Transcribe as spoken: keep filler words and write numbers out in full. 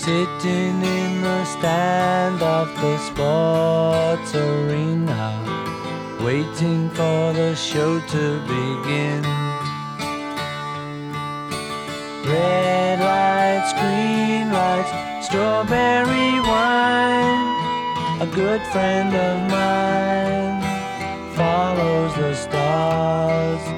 sitting in the stand of the sports arena, waiting for the show to begin. Red lights, green lights, strawberry wine. A good friend of mine follows the stars.